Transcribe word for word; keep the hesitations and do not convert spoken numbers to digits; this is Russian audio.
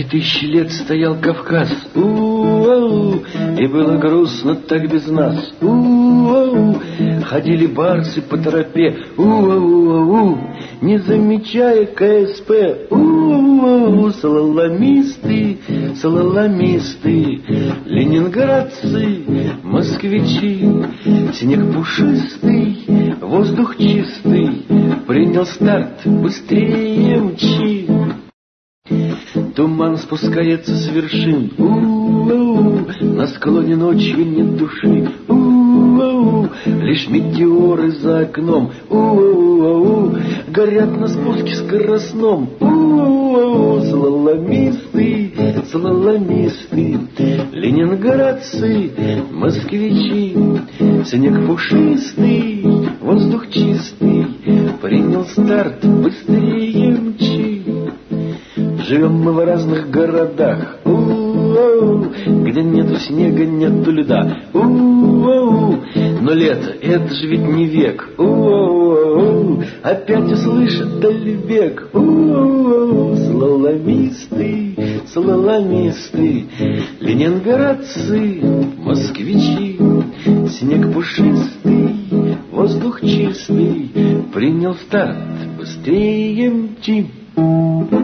тысячи лет стоял Кавказ, у-у-у, и было грустно так без нас, у-у-у. Ходили барсы по тропе, у-у-у, не замечая КСП, у-у-у. Салаламисты, салаламисты, ленинградцы, москвичи. Снег пушистый, воздух чистый, принял старт, быстрее мчи. Туман спускается с вершин, у-у-у, на склоне ночью нет души, у-у-у, лишь метеоры за окном, у-у-у, горят на спуске скоростном, у-у-у. Салаламисты, салаламисты, ленинградцы, москвичи. Снег пушистый, воздух чистый, принял старт, быстрее мчи. Живем мы в разных городах, у-у-у, где нету снега, нету льда, у-у-у. Но лето, это же ведь не век, у-у-у. Опять услышит Дальбек, у-у-у. Салаламисты, салаламисты, ленинградцы, москвичи. Снег пушистый, воздух чистый, принял старт, быстрее мчи.